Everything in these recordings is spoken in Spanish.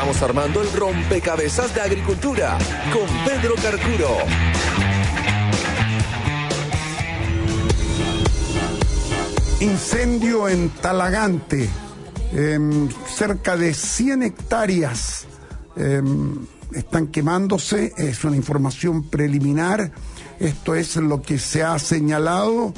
Estamos armando el rompecabezas de agricultura con Pedro Carcuro. Incendio en Talagante, cerca de 100 hectáreas están quemándose, es una información preliminar, esto es lo que se ha señalado.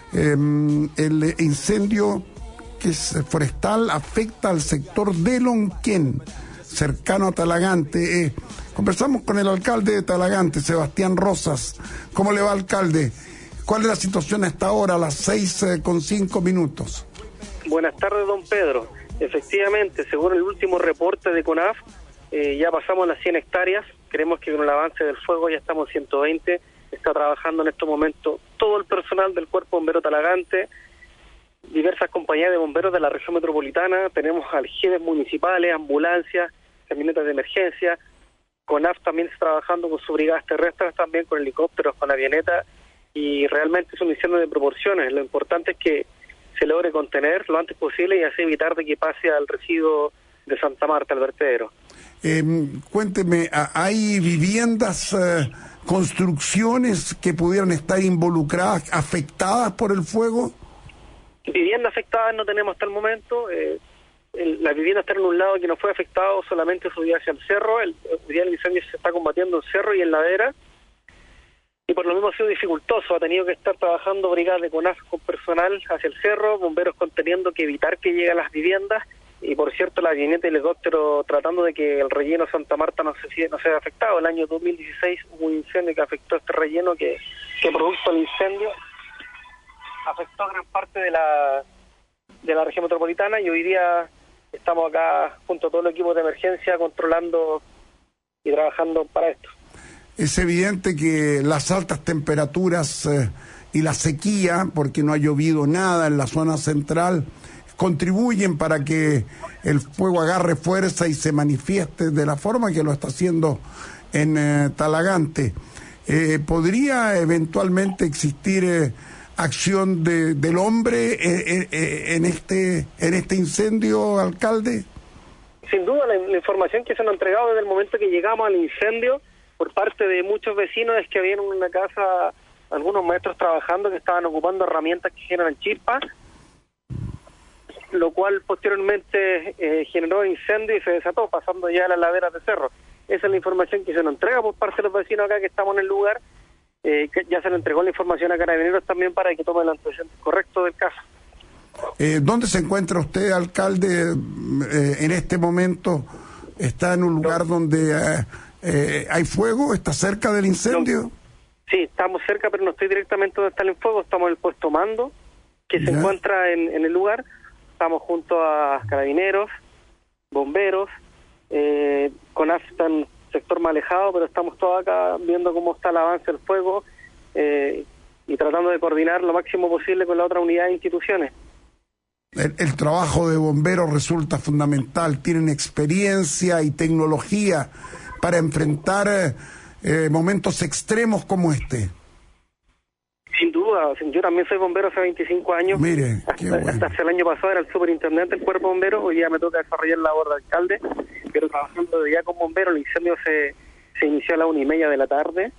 El incendio, que es forestal, afecta al sector de Lonquén, cercano a Talagante. Conversamos con el alcalde de Talagante, Sebastián Rosas. ¿Cómo le va, alcalde? ¿Cuál es la situación hasta ahora, a las 6:05? Buenas tardes, don Pedro. Efectivamente, según el último reporte de CONAF, ya pasamos las 100 hectáreas. Creemos que con el avance del fuego ya estamos en 120. Está trabajando en estos momentos todo el personal del Cuerpo Bombero Talagante, diversas compañías de bomberos de la región metropolitana. Tenemos aljibes municipales, ambulancias, camionetas de emergencia. CONAF también está trabajando con sus brigadas terrestres, también con helicópteros, con avionetas. Y realmente es un incendio de proporciones. Lo importante es que se logre contener lo antes posible y así evitar de que pase al residuo de Santa Marta, al vertedero. Cuénteme, ¿hay viviendas, construcciones que pudieran estar involucradas, afectadas por el fuego? Viviendas afectadas no tenemos hasta el momento. La vivienda está en un lado que no fue afectado, solamente subía hacia el cerro. Hoy día el incendio se está combatiendo en cerro y en ladera. Y por lo mismo ha sido dificultoso, ha tenido que estar trabajando brigadas de CONAF con personal hacia el cerro, bomberos conteniendo que evitar que lleguen a las viviendas, y por cierto la avioneta y el helicóptero tratando de que el relleno Santa Marta no sea afectado. El año 2016 hubo un incendio que afectó este relleno que producto del incendio afectó gran parte de la región metropolitana, y hoy día estamos acá junto a todo el equipo de emergencia controlando y trabajando para esto. Es evidente que las altas temperaturas y la sequía, porque no ha llovido nada en la zona central, contribuyen para que el fuego agarre fuerza y se manifieste de la forma que lo está haciendo en Talagante. ¿Podría eventualmente existir acción del hombre en este incendio, alcalde? Sin duda, la información que se nos ha entregado desde el momento que llegamos al incendio por parte de muchos vecinos es que había en una casa algunos maestros trabajando que estaban ocupando herramientas que generan chispas, lo cual posteriormente generó incendio y se desató, pasando ya a las laderas de cerro. Esa es la información que se nos entrega por parte de los vecinos acá que estamos en el lugar. Que ya se le entregó la información a Carabineros también para que tomen el antecedente correcto del caso. ¿Dónde se encuentra usted, alcalde, en este momento? ¿Está en un lugar donde hay fuego? ¿Está cerca del incendio? No. Sí, estamos cerca, pero no estoy directamente donde está el fuego. Estamos en el puesto mando, que se encuentra en el lugar. Estamos junto a Carabineros, bomberos, CONAF está en sector más alejado, pero estamos todos acá viendo cómo está el avance del fuego y tratando de coordinar lo máximo posible con la otra unidad de instituciones. El trabajo de bomberos resulta fundamental. Tienen experiencia y tecnología para enfrentar momentos extremos como este. Sin duda, yo también soy bombero hace 25 años. Mire, qué bueno. Hasta el año pasado era el superintendente del cuerpo bombero, hoy día me toca desarrollar la labor de alcalde, pero trabajando desde ya con bomberos. El incendio se inició a las 1:30 de la tarde,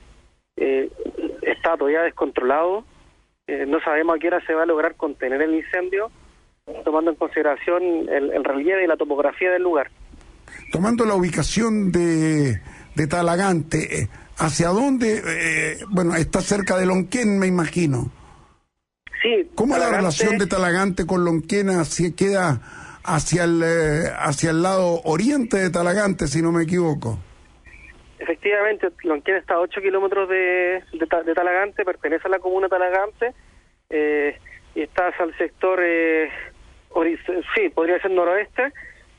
está todavía descontrolado, no sabemos a qué hora se va a lograr contener el incendio, tomando en consideración el relieve y la topografía del lugar. Tomando la ubicación de Talagante, ¿hacia dónde? Bueno, está cerca de Lonquén, me imagino. Sí. ¿Cómo es la relación de Talagante con Lonquén? ¿Queda hacia el lado oriente de Talagante, si no me equivoco? Efectivamente, Lonquén está a 8 kilómetros de Talagante, pertenece a la comuna de Talagante, y está hacia el sector, sí, podría ser noroeste,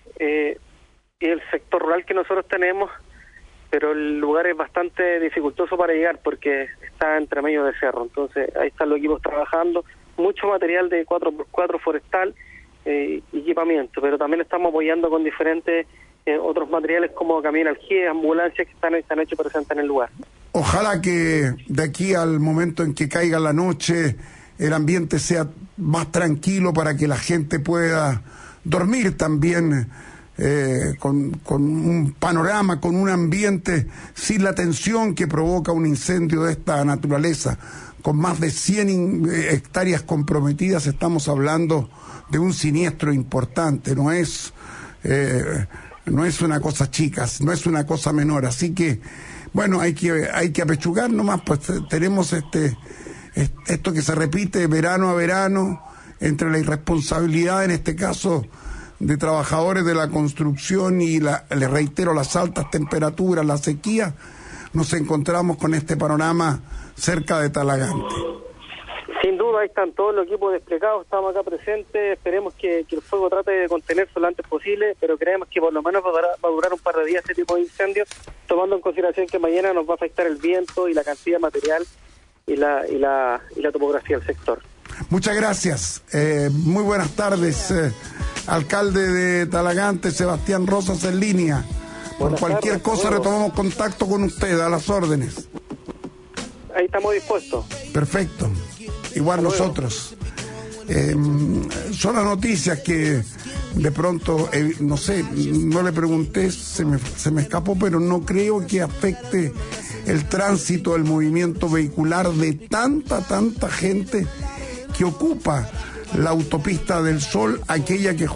y el sector rural que nosotros tenemos, pero el lugar es bastante dificultoso para llegar porque está entre medio de cerro. Entonces ahí están los equipos trabajando, mucho material de 4x4 forestal, equipamiento, pero también estamos apoyando con diferentes otros materiales como camión aljibe, ambulancias que están hechos presentes en el lugar. Ojalá que de aquí al momento en que caiga la noche el ambiente sea más tranquilo para que la gente pueda dormir también con un panorama, con un ambiente sin la tensión que provoca un incendio de esta naturaleza. Con más de 100 hectáreas comprometidas, estamos hablando de un siniestro importante, no es una cosa chica, no es una cosa menor. Así que, bueno, hay que apechugar nomás, pues tenemos esto que se repite verano a verano, entre la irresponsabilidad, en este caso, de trabajadores de la construcción y les reitero, las altas temperaturas, la sequía, nos encontramos con este panorama cerca de Talagante. Sin duda, ahí están todos los equipos desplegados, estamos acá presentes, esperemos que el fuego trate de contenerse lo antes posible, pero creemos que por lo menos va a durar un par de días este tipo de incendios, tomando en consideración que mañana nos va a afectar el viento y la cantidad de material y la topografía del sector. Muchas gracias, muy buenas tardes, alcalde de Talagante, Sebastián Rosas en línea. Por cualquier cosa retomamos contacto con usted, a las órdenes. Ahí estamos dispuestos. Perfecto, igual nosotros. Son las noticias que de pronto, no sé, no le pregunté, se me escapó, pero no creo que afecte el tránsito, el movimiento vehicular de tanta gente que ocupa la autopista del Sol, aquella que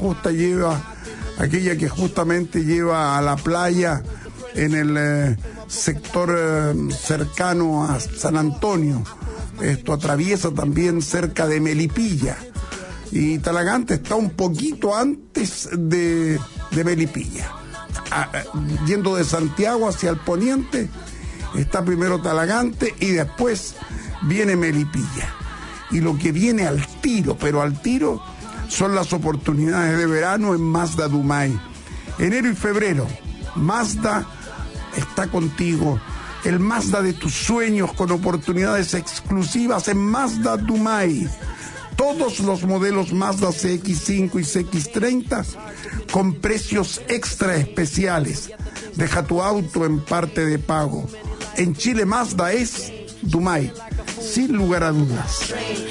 justamente lleva a la playa en el sector cercano a San Antonio. Esto atraviesa también cerca de Melipilla, y Talagante está un poquito antes de Melipilla. Yendo de Santiago hacia el poniente, está primero Talagante y después viene Melipilla. Y lo que viene al tiro, son las oportunidades de verano en Mazda Dumay. Enero y febrero, Mazda está contigo. El Mazda de tus sueños, con oportunidades exclusivas en Mazda Dumay. Todos los modelos Mazda CX-5 y CX-30 con precios extra especiales. Deja tu auto en parte de pago. En Chile, Mazda es Dumay, sin lugar a dudas.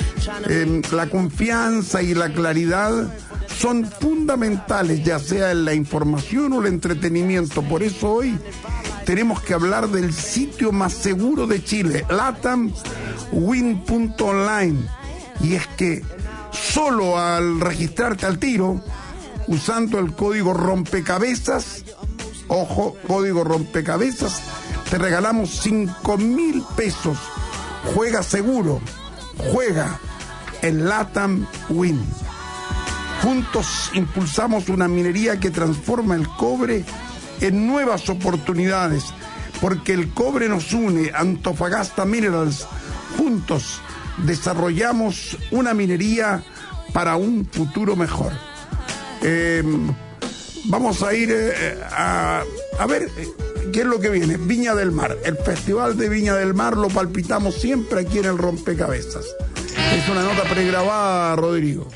La confianza y la claridad son fundamentales, ya sea en la información o el entretenimiento. Por eso hoy tenemos que hablar del sitio más seguro de Chile, LatamWin.online. Y es que solo al registrarte al tiro, usando el código rompecabezas, ojo, código rompecabezas, te regalamos 5,000 pesos. Juega seguro, juega en Latam Win. Juntos impulsamos una minería que transforma el cobre en nuevas oportunidades, porque el cobre nos une. Antofagasta Minerals, juntos desarrollamos una minería para un futuro mejor. Vamos a ir a ver qué es lo que viene. Viña del Mar, el Festival de Viña del Mar lo palpitamos siempre aquí en el Rompecabezas. Es una nota pregrabada, Rodrigo.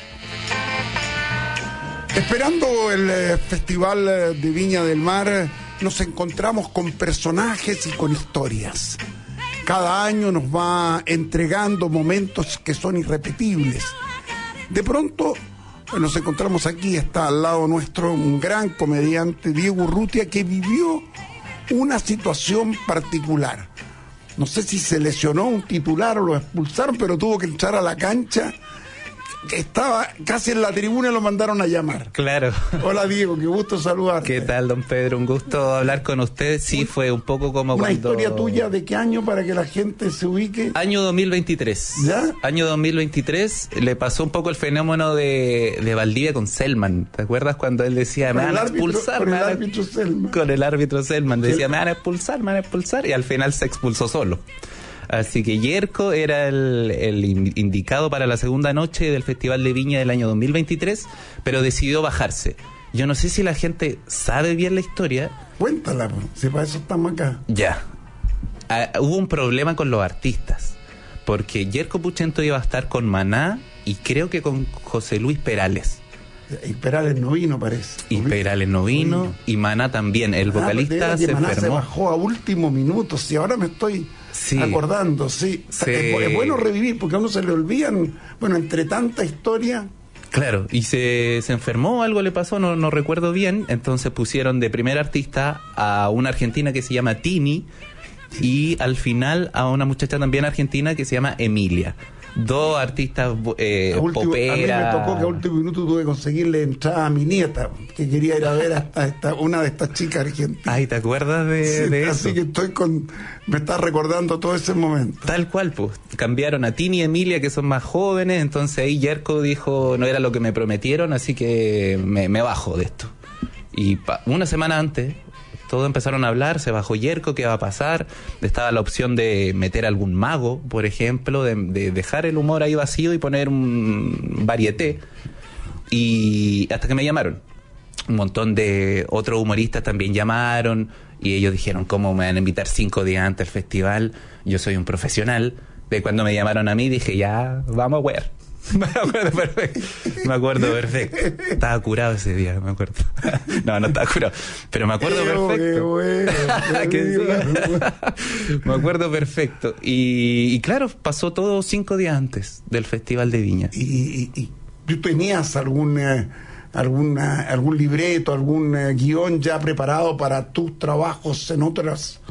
Esperando el Festival de Viña del Mar, nos encontramos con personajes y con historias. Cada año nos va entregando momentos que son irrepetibles. De pronto nos encontramos aquí, está al lado nuestro un gran comediante, Diego Urrutia, que vivió una situación particular. No sé si se lesionó un titular o lo expulsaron, pero tuvo que entrar a la cancha. Estaba casi en la tribuna y lo mandaron a llamar. Claro. Hola Diego, qué gusto saludarte. ¿Qué tal, don Pedro? Un gusto hablar con usted. Sí, fue un poco como una cuando... historia tuya, ¿de qué año para que la gente se ubique? Año 2023. ¿Ya? Año 2023 le pasó un poco el fenómeno de Valdivia con Selman. ¿Te acuerdas cuando él decía, me van a expulsar? Con el árbitro Selman. Con el árbitro Selman. Decía, me van a expulsar, y al final se expulsó solo. Así que Yerko era el indicado para la segunda noche del Festival de Viña del año 2023, pero decidió bajarse. Yo no sé si la gente sabe bien la historia. Cuéntala, si para eso estamos acá. Ya. Hubo un problema con los artistas, porque Yerko Puchento iba a estar con Maná y creo que con José Luis Perales. Y Perales no vino, parece. Y Perales no vino, y Maná también. El vocalista se enfermó. Maná se bajó a último minuto, si ahora me estoy... Sí. Acordando, sí. Es bueno revivir, porque a uno se le olvidan, bueno, entre tanta historia, Claro, y se enfermó, algo le pasó, no recuerdo bien, entonces pusieron de primer artista a una argentina que se llama Tini y al final a una muchacha también argentina que se llama Emilia. Dos artistas popera. A mí me tocó que a último minuto tuve que conseguirle entrada a mi nieta, que quería ir a ver a una de estas chicas argentinas. Ay, ¿te acuerdas de eso? Así que me está recordando todo ese momento. Tal cual, pues. Cambiaron a Tini y Emilia, que son más jóvenes, entonces ahí Yerko dijo, no era lo que me prometieron, así que me bajo de esto. Y una semana antes, todos empezaron a hablar, se bajó Yerko, ¿qué va a pasar? Estaba la opción de meter algún mago, por ejemplo, de dejar el humor ahí vacío y poner un varieté. Y hasta que me llamaron. Un montón de otros humoristas también llamaron y ellos dijeron, ¿cómo me van a invitar 5 días antes al festival? Yo soy un profesional. De cuando me llamaron a mí dije, ya, vamos a ver. Me acuerdo perfecto. Estaba curado ese día, me acuerdo. No estaba curado, pero me acuerdo perfecto. Me acuerdo perfecto. Y claro, pasó todo 5 días antes del Festival de Viña. ¿Y tú tenías algún libreto, algún guión ya preparado para tus trabajos en otros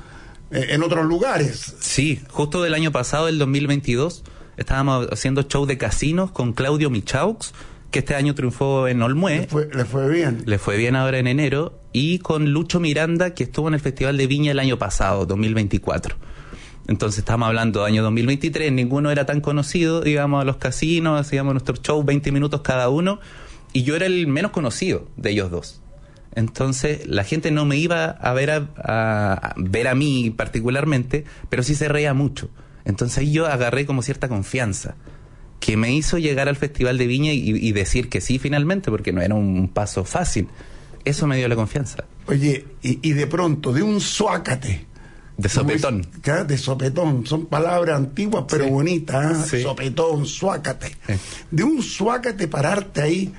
lugares? Sí, justo del año pasado, el 2022, estábamos haciendo show de casinos con Claudio Michaux, que este año triunfó en Olmué. Le fue bien. Le fue bien ahora en enero. Y con Lucho Miranda, que estuvo en el Festival de Viña el año pasado, 2024. Entonces estamos hablando de año 2023, ninguno era tan conocido, íbamos a los casinos, hacíamos nuestro show 20 minutos cada uno, y yo era el menos conocido de ellos dos. Entonces la gente no me iba a ver a ver a mí particularmente, pero sí se reía mucho. Entonces ahí yo agarré como cierta confianza que me hizo llegar al Festival de Viña y decir que sí finalmente, porque no era un paso fácil. Eso me dio la confianza. Oye, y de pronto, de un suácate. De sopetón. De sopetón. Son palabras antiguas pero sí, bonitas. Sí. Sopetón, suácate. Sí. De un suácate pararte ahí.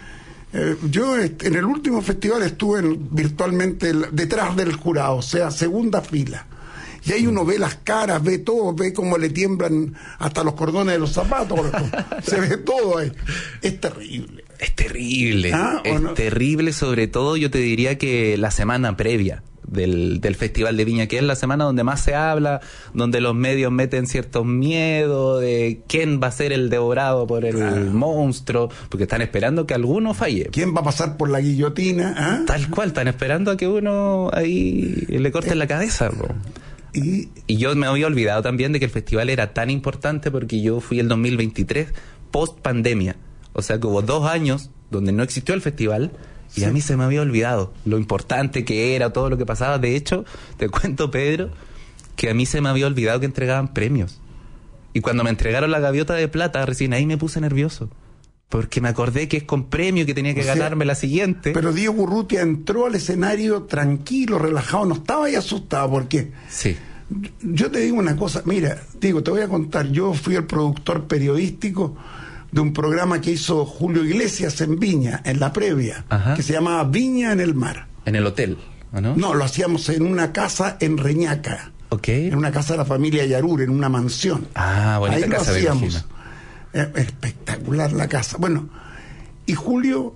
Yo en el último festival estuve virtualmente detrás del jurado, o sea, segunda fila. Y ahí uno ve las caras, ve todo, ve cómo le tiemblan hasta los cordones de los zapatos. Se ve todo ahí. Es terrible. Es terrible. Es terrible, sobre todo yo te diría que la semana previa del Festival de Viña, que es la semana donde más se habla, donde los medios meten ciertos miedos de quién va a ser el devorado por el monstruo, porque están esperando que alguno falle. ¿Quién va a pasar por la guillotina? Tal cual, están esperando a que uno ahí le corten la cabeza, bro. Y yo me había olvidado también de que el festival era tan importante porque yo fui el 2023 post pandemia, o sea que hubo 2 años donde no existió el festival y a mí se me había olvidado lo importante que era, todo lo que pasaba. De hecho, te cuento, Pedro, que a mí se me había olvidado que entregaban premios, y cuando me entregaron la gaviota de plata recién ahí me puse nervioso porque me acordé que es con premio, que tenía que ganarme la siguiente. Pero Diego Urrutia entró al escenario tranquilo, relajado, no estaba ahí asustado, porque sí. Yo te digo una cosa, mira, Diego, te voy a contar, yo fui el productor periodístico de un programa que hizo Julio Iglesias en Viña, en la previa, que se llamaba Viña en el Mar. ¿En el hotel? ¿No? No, lo hacíamos en una casa en Reñaca. Okay. En una casa de la familia Yarur, en una mansión. Bonita ahí casa, lo hacíamos. Espectacular la casa. Bueno, y Julio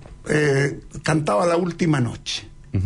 cantaba La Última Noche.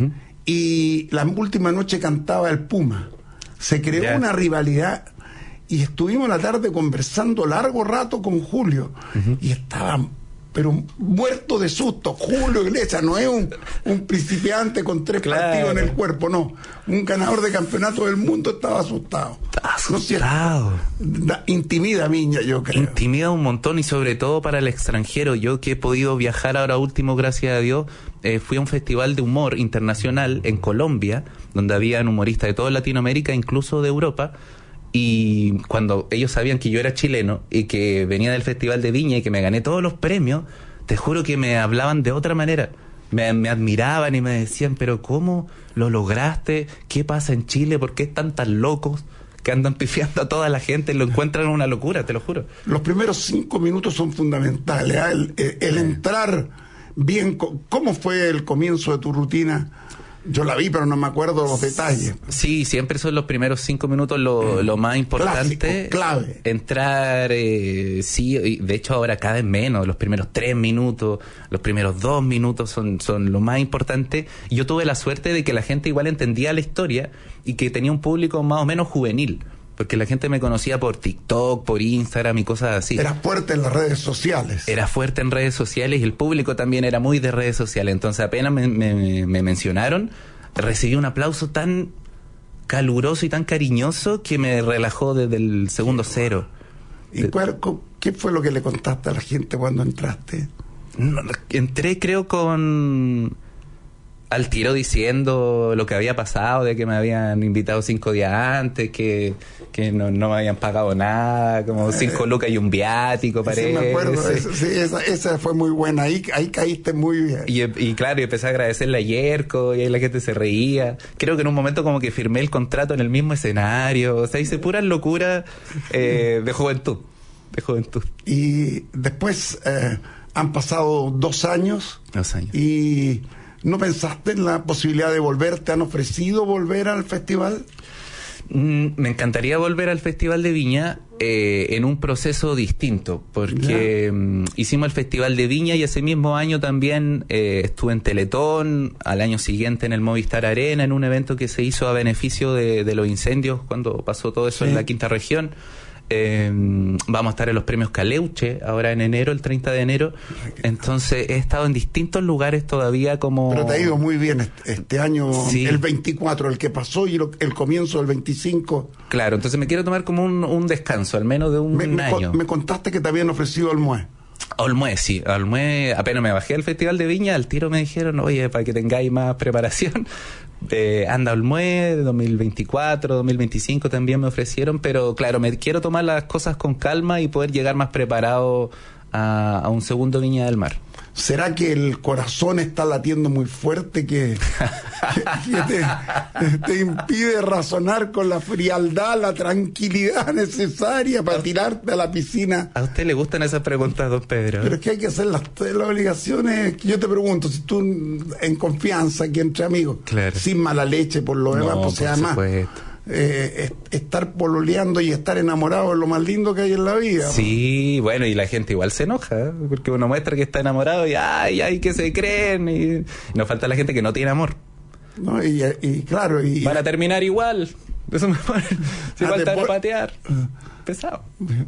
Y la última noche cantaba el Puma. Se creó una rivalidad y estuvimos la tarde conversando largo rato con Julio. Y estaba, pero muerto de susto. Julio Iglesias no es un principiante con 3 partidos en el cuerpo, no. Un ganador de campeonato del mundo estaba asustado. Asustado. Intimida Viña, yo creo. Intimida un montón, y sobre todo para el extranjero. Yo que he podido viajar ahora último, gracias a Dios, fui a un festival de humor internacional en Colombia, donde habían humoristas de toda Latinoamérica, incluso de Europa. Y cuando ellos sabían que yo era chileno y que venía del Festival de Viña y que me gané todos los premios, te juro que me hablaban de otra manera. Me admiraban y me decían, pero ¿cómo lo lograste? ¿Qué pasa en Chile? ¿Por qué están tan locos que andan pifiando a toda la gente? Lo encuentran una locura, te lo juro. Los primeros 5 minutos son fundamentales. El entrar bien. ¿Cómo fue el comienzo de tu rutina Yo la vi, pero no me acuerdo los detalles. Sí, siempre son los primeros 5 minutos lo más importante. Clásico, clave. Entrar, sí, y de hecho ahora cada vez menos, los primeros 3 minutos, los primeros 2 minutos son lo más importante. Yo tuve la suerte de que la gente igual entendía la historia y que tenía un público más o menos juvenil, porque la gente me conocía por TikTok, por Instagram y cosas así. Era fuerte en las redes sociales. Era fuerte en redes sociales y el público también era muy de redes sociales. Entonces apenas me mencionaron, recibí un aplauso tan caluroso y tan cariñoso que me relajó desde el segundo cero. ¿Y qué fue lo que le contaste a la gente cuando entraste? No, entré creo al tiro diciendo lo que había pasado, de que me habían invitado 5 días antes, que no me habían pagado nada, como 5 lucas y un viático, parece. Sí, me acuerdo, esa fue muy buena, ahí caíste muy bien. Y claro, y empecé a agradecerle a Yerko, y ahí la gente se reía. Creo que en un momento como que firmé el contrato en el mismo escenario, o sea, hice puras locuras de juventud. Y después han pasado 2 años. 2 años. Y... ¿no pensaste en la posibilidad de volver? ¿Te han ofrecido volver al festival? Me encantaría volver al Festival de Viña en un proceso distinto, porque hicimos el Festival de Viña y ese mismo año también estuve en Teletón, al año siguiente en el Movistar Arena, en un evento que se hizo a beneficio de los incendios cuando pasó todo eso en la quinta región. Vamos a estar en los premios Caleuche ahora en enero, el 30 de enero. Entonces he estado en distintos lugares todavía como... Pero te ha ido muy bien este año, sí. El 24, el que pasó, y el comienzo del 25. Claro, entonces me quiero tomar como un descanso, al menos de un año. Me contaste que te habían ofrecido Olmué. Olmué, sí. Olmué, apenas me bajé al Festival de Viña, al tiro me dijeron, oye, para que tengáis más preparación, anda Olmué, 2024, 2025 también me ofrecieron, pero claro, me quiero tomar las cosas con calma y poder llegar más preparado a un segundo Viña del Mar. ¿Será que el corazón está latiendo muy fuerte que te impide razonar con la frialdad, la tranquilidad necesaria para tirarte a la piscina? ¿A usted le gustan esas preguntas, don Pedro? Pero es que hay que hacer las obligaciones. Yo te pregunto, si tú en confianza, aquí entre amigos, claro, sin mala leche por lo demás, pues además supuesto. Estar pololeando y estar enamorado es lo más lindo que hay en la vida. Sí, bueno, y la gente igual se enoja, porque uno muestra que está enamorado y ay, que se creen, y nos falta la gente que no tiene amor. ¿No? Y claro, van a terminar igual. Eso me parece. Si falta patear. Pesado.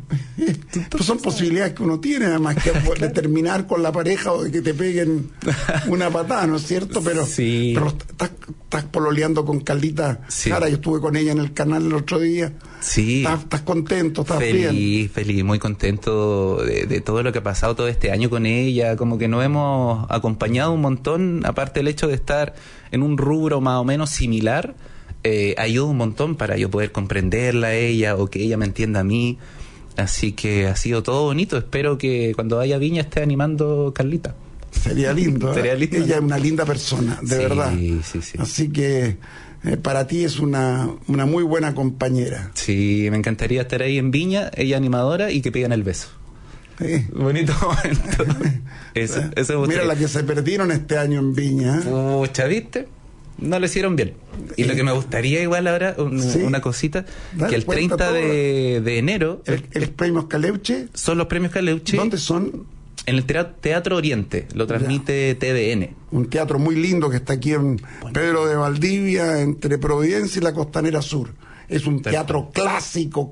Pues son posibilidades que uno tiene, además, que de terminar con la pareja o de que te peguen una patada, ¿no es cierto? Pero, sí. Pero estás pololeando con Carlita Jara, yo estuve con ella en el canal el otro día. Sí. ¿Estás contento? ¿Estás bien? Feliz, muy contento de todo lo que ha pasado todo este año con ella. Como que nos hemos acompañado un montón, aparte del hecho de estar en un rubro más o menos similar. Ayuda un montón para yo poder comprenderla a ella o que ella me entienda a mí, así que ha sido todo bonito. Espero que cuando vaya a Viña esté animando Carlita. Sería lindo, Sería lindo. Ella es una linda persona, de verdad. Sí. Así que para ti es una muy buena compañera. Sí, me encantaría estar ahí en Viña, ella animadora, y que pidan el beso. Bonito momento. Eso Mira la que se perdieron este año en Viña. Pucha, ¿viste? No lo hicieron bien. Y lo que me gustaría igual ahora, una cosita, que el 30 de enero... ¿El premios Caleuche? Son los premios Caleuche. ¿Dónde son? En el Teatro Oriente, lo transmite TVN. Un teatro muy lindo que está aquí en Pedro de Valdivia, entre Providencia y la Costanera Sur. Es un teatro clásico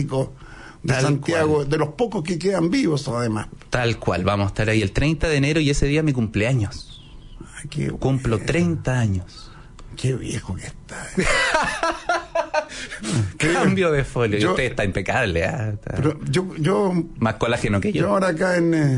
de Santiago, cual. De los pocos que quedan vivos además. Tal cual, vamos a estar ahí el 30 de enero y ese día mi cumpleaños. Ay, cumplo 30 años. Qué viejo que está. Cambio de folio. Usted está impecable. Pero yo más colágeno que yo. Yo ahora acá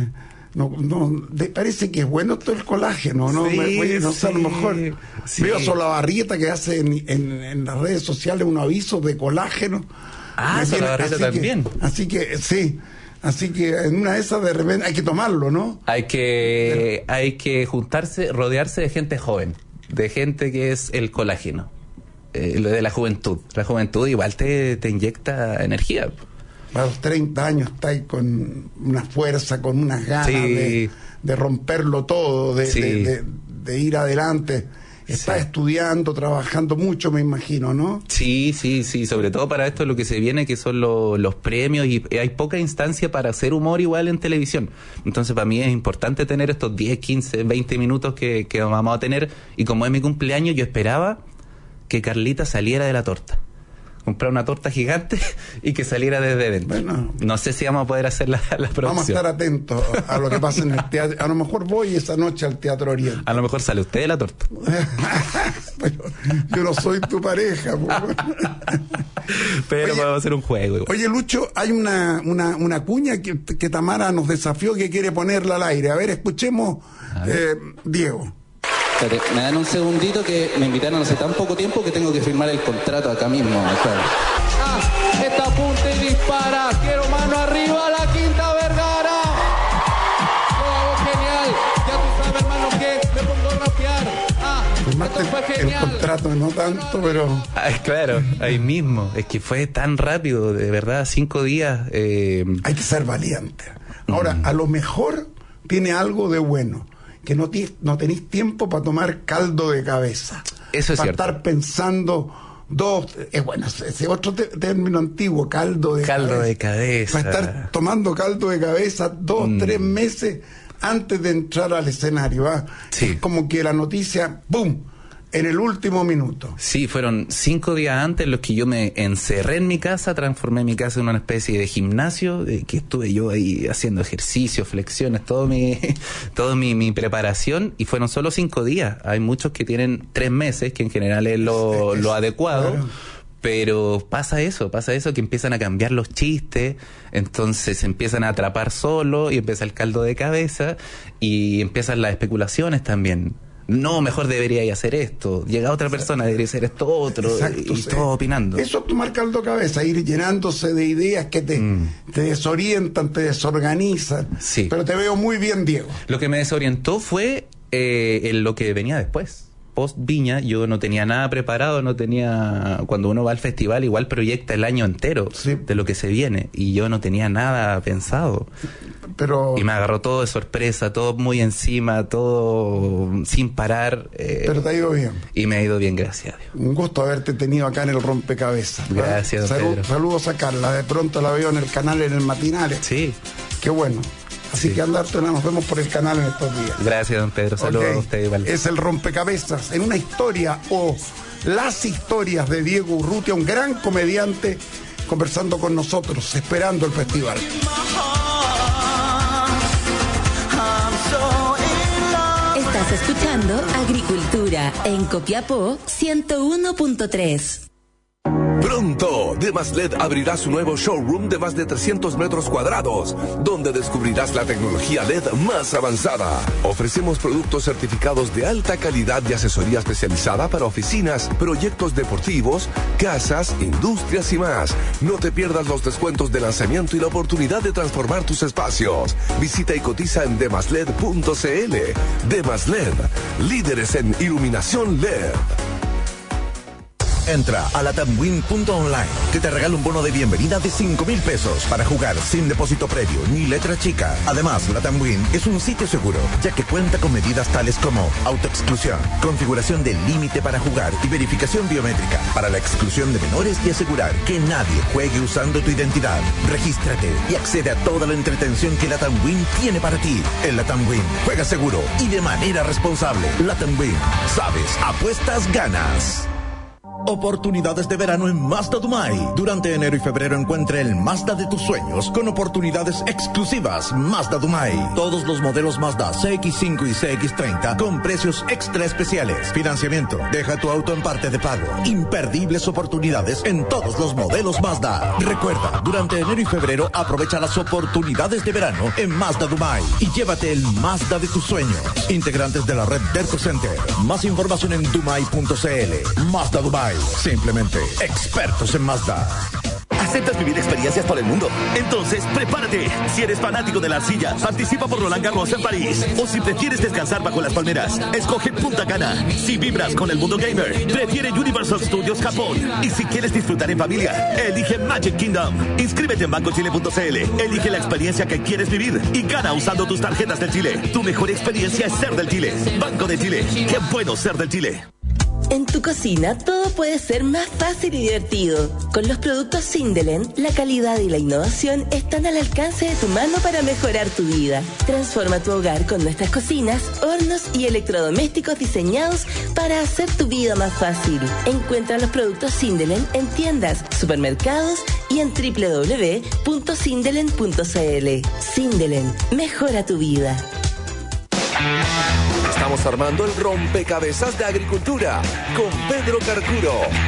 parece que es bueno todo el colágeno, ¿no? Sí, a lo mejor veo solo la barrieta que hace en las redes sociales un aviso de colágeno. Solabarrieta también. Así que sí. Así que en una de esas de repente hay que tomarlo, ¿no? Hay que juntarse, rodearse de gente joven, de gente que es el colágeno, de la juventud. La juventud igual te inyecta energía. A los 30 años estáis con una fuerza, con unas ganas de romperlo todo, de ir adelante. Estás estudiando, trabajando mucho, me imagino, ¿no? Sí, sobre todo para esto lo que se viene, que son los premios, y hay poca instancia para hacer humor igual en televisión. Entonces para mí es importante tener estos 10, 15, 20 minutos que vamos a tener, y como es mi cumpleaños, yo esperaba que Carlita saliera de la torta. Comprar una torta gigante y que saliera desde dentro. Bueno, no sé si vamos a poder hacer la producción. Vamos a estar atentos a lo que pasa en el teatro. A lo mejor voy esa noche al Teatro Oriente. A lo mejor sale usted de la torta. Pero yo no soy tu pareja. Pero vamos a hacer un juego igual. Oye, Lucho, hay una cuña que Tamara nos desafió, que quiere ponerla al aire. A ver, escuchemos, Diego. Me dan un segundito, que me invitaron hace tan poco tiempo que tengo que firmar el contrato acá mismo. Esta apunta y dispara. Quiero mano arriba, la Quinta Vergara. Lo hago genial. Ya tú sabes, hermano, que me pongo a rapear. Firmaste fue genial. El contrato, no tanto, pero... Claro, ahí mismo. Es que fue tan rápido, de verdad, 5 días. Hay que ser valiente. Ahora, a lo mejor tiene algo de bueno, que no tenéis tiempo para tomar caldo de cabeza. Eso es cierto. Para estar pensando ese otro término antiguo, caldo de cabeza. Para estar tomando caldo de cabeza 2, 3 meses antes de entrar al escenario. Sí. Es como que la noticia, ¡boom!, en el último minuto. Sí, fueron 5 días antes los que yo me encerré en mi casa, transformé mi casa en una especie de gimnasio, que estuve yo ahí haciendo ejercicios, flexiones, todo mi preparación, y fueron solo 5 días. Hay muchos que tienen 3 meses, que en general es lo adecuado. Claro. Pero pasa eso, que empiezan a cambiar los chistes, entonces empiezan a atrapar solo, y empieza el caldo de cabeza, y empiezan las especulaciones también. No, mejor debería hacer esto. Llega otra persona, debería hacer esto otro. Exacto, y todo opinando. Eso es tomar caldo de cabeza, ir llenándose de ideas que te desorientan, te desorganizan. Sí. Pero te veo muy bien, Diego. Lo que me desorientó fue lo que venía después. Post Viña, yo no tenía nada preparado, cuando uno va al festival igual proyecta el año entero de lo que se viene, y yo no tenía nada pensado. Y me agarró todo de sorpresa, todo muy encima, todo sin parar. Pero te ha ido bien. Y me ha ido bien, gracias a Dios. Un gusto haberte tenido acá en el Rompecabezas. Gracias, Pedro. Saludos a Carla, de pronto la veo en el canal, en el Matinales. Sí. Qué bueno. Así que andártela, nos vemos por el canal en estos días. Gracias, don Pedro. Saludos a usted, Iván. Es el Rompecabezas, en una historia o las historias de Diego Urrutia, un gran comediante, conversando con nosotros, esperando el festival. Estás escuchando Agricultura en Copiapó 101.3. Pronto, Demaslet abrirá su nuevo showroom de más de 300 metros cuadrados, donde descubrirás la tecnología LED más avanzada. Ofrecemos productos certificados de alta calidad y asesoría especializada para oficinas, proyectos deportivos, casas, industrias y más. No te pierdas los descuentos de lanzamiento y la oportunidad de transformar tus espacios. Visita y cotiza en demasled.cl. Demasled, líderes en iluminación LED. Entra a latamwin.online, que te regala un bono de bienvenida de 5,000 pesos para jugar sin depósito previo ni letra chica. Además, Latamwin es un sitio seguro, ya que cuenta con medidas tales como autoexclusión, configuración del límite para jugar y verificación biométrica para la exclusión de menores y asegurar que nadie juegue usando tu identidad. Regístrate y accede a toda la entretención que Latamwin tiene para ti. En Latamwin, juega seguro y de manera responsable. Latamwin, sabes, apuestas, ganas. Oportunidades de verano en Mazda Dumay. Durante enero y febrero encuentra el Mazda de tus sueños con oportunidades exclusivas. Mazda Dumay. Todos los modelos Mazda CX5 y CX30 con precios extra especiales. Financiamiento. Deja tu auto en parte de pago. Imperdibles oportunidades en todos los modelos Mazda. Recuerda, durante enero y febrero aprovecha las oportunidades de verano en Mazda Dumay y llévate el Mazda de tus sueños. Integrantes de la red Derco Center. Más información en dumay.cl. Mazda Dumay. Simplemente expertos en Mazda. Necesitas vivir experiencias por el mundo. Entonces, prepárate. Si eres fanático de la arcilla, participa por Roland Garros en París. O si prefieres descansar bajo las palmeras, escoge Punta Cana. Si vibras con el mundo gamer, prefiere Universal Studios Japón. Y si quieres disfrutar en familia, elige Magic Kingdom. Inscríbete en bancochile.cl. Elige la experiencia que quieres vivir y gana usando tus tarjetas del Chile. Tu mejor experiencia es ser del Chile. Banco de Chile. Qué bueno ser del Chile. En tu cocina todo puede ser más fácil y divertido. Con los productos Sindelen, la calidad y la innovación están al alcance de tu mano para mejorar tu vida. Transforma tu hogar con nuestras cocinas, hornos y electrodomésticos diseñados para hacer tu vida más fácil. Encuentra los productos Sindelen en tiendas, supermercados y en www.sindelen.cl. Sindelen, mejora tu vida. Estamos armando el rompecabezas de agricultura con Pedro Carcuro.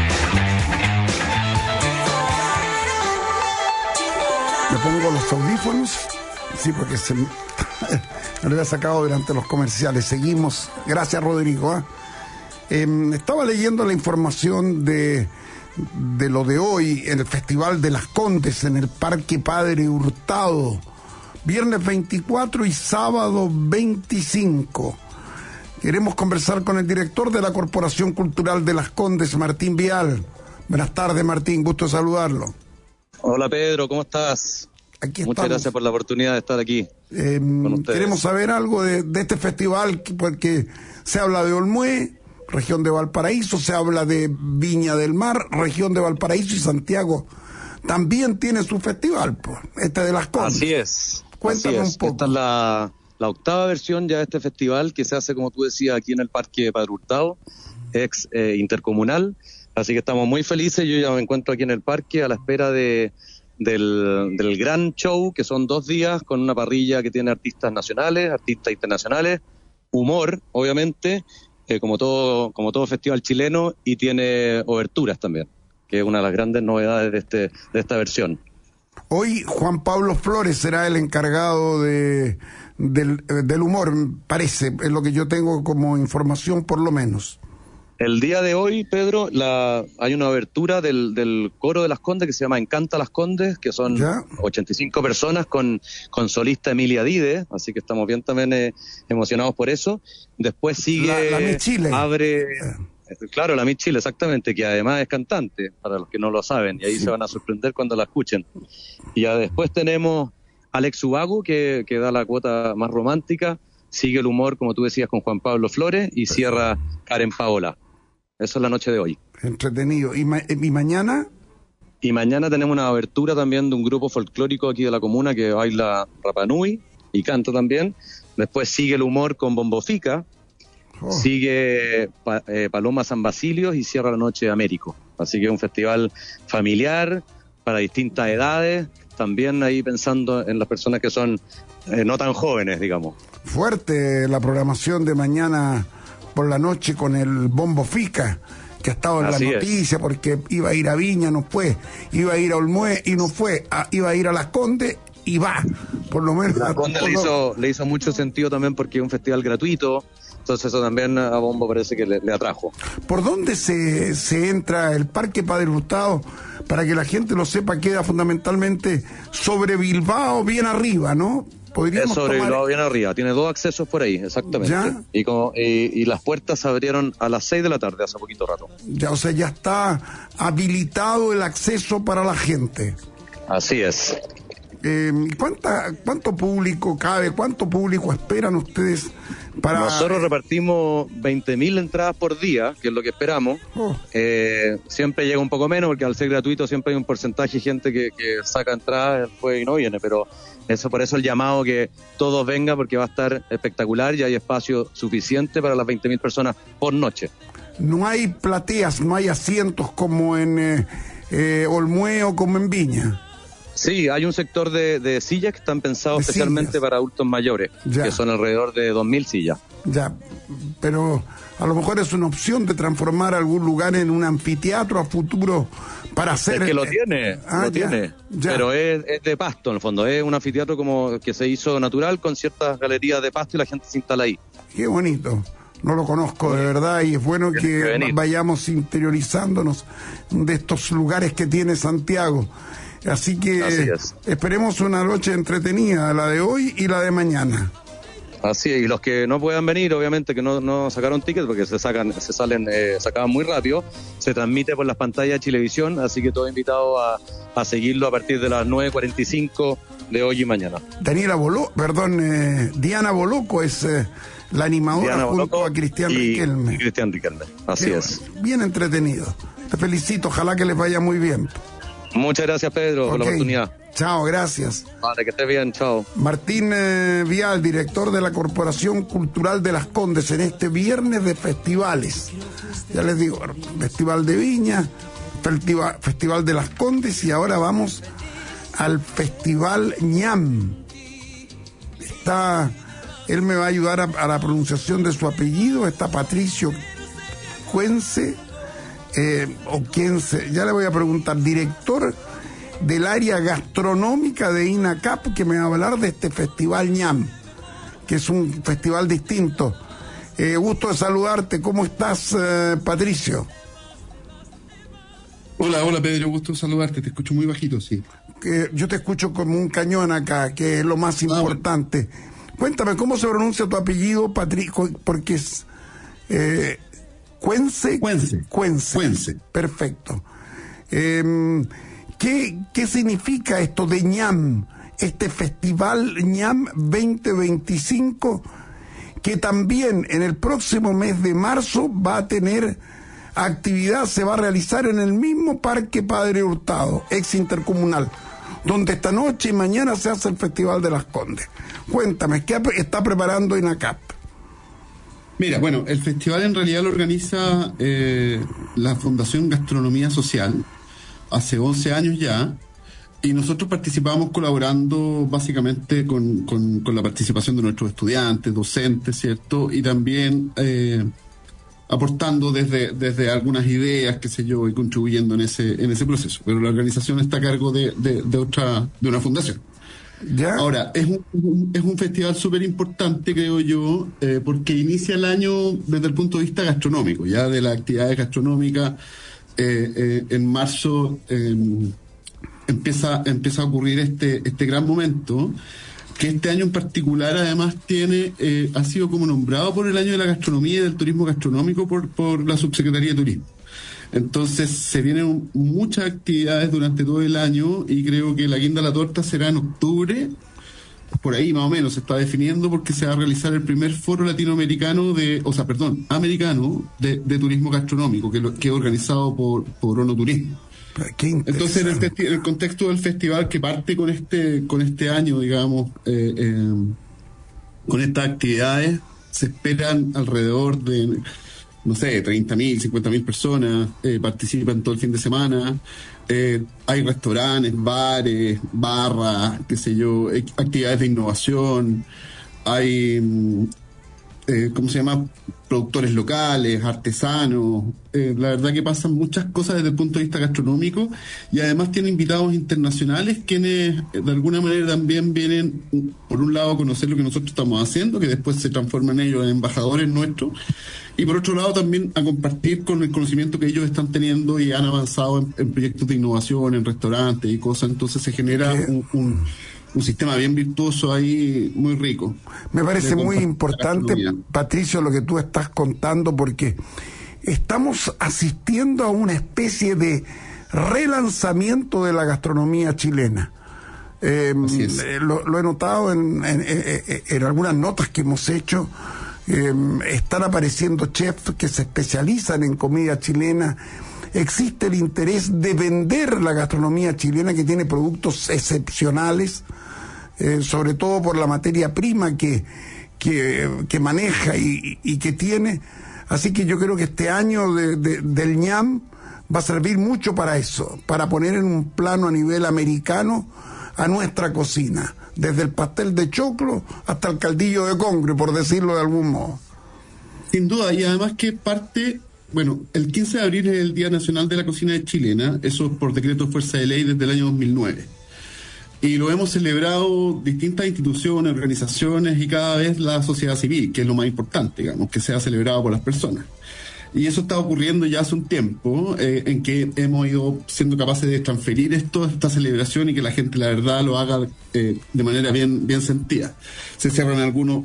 Me pongo los audífonos, sí, porque me lo había sacado durante los comerciales. Seguimos. Gracias, Rodrigo. Estaba leyendo la información de lo de hoy en el Festival de las Condes en el Parque Padre Hurtado. Viernes 24 y sábado 25. Queremos conversar con el director de la Corporación Cultural de Las Condes, Martín Vial. Buenas tardes, Martín, gusto saludarlo. Hola, Pedro, ¿cómo estás? Aquí estamos. Muchas gracias por la oportunidad de estar aquí con ustedes. Queremos saber algo de este festival, porque se habla de Olmué, región de Valparaíso, se habla de Viña del Mar, región de Valparaíso, y Santiago también tiene su festival, pues, de Las Condes. Así es. Cuéntame un poco. Esta es la octava versión ya de este festival que se hace, como tú decías, aquí en el Parque Padre Hurtado, ex intercomunal. Así que estamos muy felices. Yo ya me encuentro aquí en el parque a la espera del gran show, que son 2 días con una parrilla que tiene artistas nacionales, artistas internacionales, humor, obviamente, como todo festival chileno, y tiene oberturas también, que es una de las grandes novedades de esta versión. Hoy Juan Pablo Flores será el encargado del humor, parece, es lo que yo tengo como información por lo menos. El día de hoy, Pedro, hay una abertura del coro de Las Condes que se llama Encanta Las Condes, que son 85 personas con solista Emilia Dide, así que estamos bien también emocionados por eso. Después sigue... La Miss Chile. Claro, la Miss Chile, exactamente, que además es cantante, para los que no lo saben, y ahí se van a sorprender cuando la escuchen. Y ya después tenemos Alex Ubago, que da la cuota más romántica, sigue el humor, como tú decías, con Juan Pablo Flores, y cierra Karen Paola. Eso es la noche de hoy. Entretenido. ¿Y mañana? Y mañana tenemos una abertura también de un grupo folclórico aquí de la comuna que baila Rapa Nui y canta también. Después sigue el humor con Bombofica. Sigue Paloma San Basilio y cierra la noche Américo. Así que es un festival familiar para distintas edades, también ahí pensando en las personas que son no tan jóvenes, digamos. Fuerte la programación de mañana por la noche con el Bombofica, que ha estado en la noticia, porque iba a ir a Viña, no fue, iba a ir a Olmué y no fue, iba a ir a Las Condes y va, por lo menos. Las Condes le hizo mucho sentido también porque es un festival gratuito. Entonces eso también a Bombo parece que le atrajo. ¿Por dónde se entra el Parque Padre Hurtado? Para que la gente lo sepa, queda fundamentalmente sobre Bilbao, bien arriba, ¿no? Es sobre Bilbao, bien arriba. Tiene 2 accesos por ahí, exactamente. ¿Ya? Y las puertas se abrieron a las 6 de la tarde, hace poquito rato. Ya, o sea, ya está habilitado el acceso para la gente. Así es. ¿Cuánto público cabe? ¿Cuánto público esperan ustedes para...? Nosotros repartimos 20.000 entradas por día, que es lo que esperamos. Siempre llega un poco menos, porque al ser gratuito siempre hay un porcentaje de gente que saca entradas después y no viene, pero por eso el llamado que todos vengan, porque va a estar espectacular y hay espacio suficiente para las 20.000 personas por noche. No hay plateas, no hay asientos como en Olmué o como en Viña. Sí, hay un sector de sillas que están pensados especialmente para adultos mayores, que son alrededor de 2.000 sillas. Ya, pero a lo mejor es una opción de transformar algún lugar en un anfiteatro a futuro para hacer... Es que lo tiene, pero es de pasto en el fondo, es un anfiteatro como que se hizo natural con ciertas galerías de pasto y la gente se instala ahí. Qué bonito. No lo conozco de verdad y es bueno que vayamos interiorizándonos de estos lugares que tiene Santiago. Así que esperemos una noche entretenida, la de hoy y la de mañana. Así es, y los que no puedan venir, obviamente que no sacaron tickets porque sacaban muy rápido, se transmite por las pantallas de Chilevisión, así que todos invitados a seguirlo a partir de las 9:45 de hoy y mañana. Diana Boloco es la animadora Diana junto Boloco a Cristian Riquelme. Y Cristian Riquelme, así es. Bien entretenido. Te felicito, ojalá que les vaya muy bien. Muchas gracias, Pedro, por la oportunidad. Chao, gracias. Vale, que estés bien, chao. Martín Vial, director de la Corporación Cultural de Las Condes, en este viernes de festivales. Ya les digo, Festival de Viña, Festival de Las Condes, y ahora vamos al Festival ñam. Él me va a ayudar a la pronunciación de su apellido. Está Patricio Cuense, ya le voy a preguntar, director del área gastronómica de INACAP, que me va a hablar de este Festival ñam, que es un festival distinto. Gusto de saludarte. ¿Cómo estás, Patricio? Hola Pedro, gusto de saludarte. Te escucho muy bajito, sí. Yo te escucho como un cañón acá, que es lo más importante. Cuéntame, ¿cómo se pronuncia tu apellido, Patricio? Porque es Cuense. Perfecto. ¿Qué significa esto de ñam? Este Festival ñam 2025, que también en el próximo mes de marzo va a tener actividad, se va a realizar en el mismo Parque Padre Hurtado, ex intercomunal, donde esta noche y mañana se hace el Festival de Las Condes. Cuéntame, ¿qué está preparando INACAP? Mira, bueno, el festival en realidad lo organiza la Fundación Gastronomía Social hace 11 años ya, y nosotros participamos colaborando básicamente con la participación de nuestros estudiantes, docentes, ¿cierto? Y también aportando desde algunas ideas, qué sé yo, y contribuyendo en ese proceso. Pero la organización está a cargo de una fundación. ¿Ya? Ahora, es un festival súper importante, creo yo, porque inicia el año desde el punto de vista gastronómico, ya de las actividades gastronómicas. En marzo empieza a ocurrir este gran momento, que este año en particular además ha sido como nombrado por el año de la gastronomía y del turismo gastronómico por la Subsecretaría de Turismo. Entonces se vienen muchas actividades durante todo el año, y creo que la guinda a la torta será en octubre, por ahí más o menos se está definiendo, porque se va a realizar el primer foro latinoamericano americano de turismo gastronómico, que es organizado por ONU Turismo. Entonces en el contexto del festival, que parte con este año, digamos, con estas actividades, se esperan alrededor de, no sé, 30.000, 50.000 personas participan todo el fin de semana. Hay restaurantes, bares, barras, qué sé yo, actividades de innovación, hay, ¿cómo se llama?, productores locales, artesanos. La verdad que pasan muchas cosas desde el punto de vista gastronómico, y además tiene invitados internacionales quienes de alguna manera también vienen, por un lado, a conocer lo que nosotros estamos haciendo, que después se transforman ellos en embajadores nuestros, y por otro lado también a compartir con el conocimiento que ellos están teniendo y han avanzado en proyectos de innovación, en restaurantes y cosas. Entonces se genera un sistema bien virtuoso ahí, muy rico. Me parece muy importante, Patricio, lo que tú estás contando, porque estamos asistiendo a una especie de relanzamiento de la gastronomía chilena. Lo he notado en algunas notas que hemos hecho. Están apareciendo chefs que se especializan en comida chilena. Existe el interés de vender la gastronomía chilena, que tiene productos excepcionales, sobre todo por la materia prima que maneja y que tiene. Así que yo creo que este año del ñam va a servir mucho para eso, para poner en un plano a nivel americano a nuestra cocina, desde el pastel de choclo hasta el caldillo de congrio, por decirlo de algún modo. Sin duda, y además que parte... Bueno, el 15 de abril es el Día Nacional de la Cocina Chilena, eso por decreto de fuerza de ley desde el año 2009. Y lo hemos celebrado distintas instituciones, organizaciones y cada vez la sociedad civil, que es lo más importante, digamos, que sea celebrado por las personas. Y eso está ocurriendo ya hace un tiempo, en que hemos ido siendo capaces de transferir esta celebración y que la gente, la verdad, lo haga de manera bien sentida. Se cierran algunos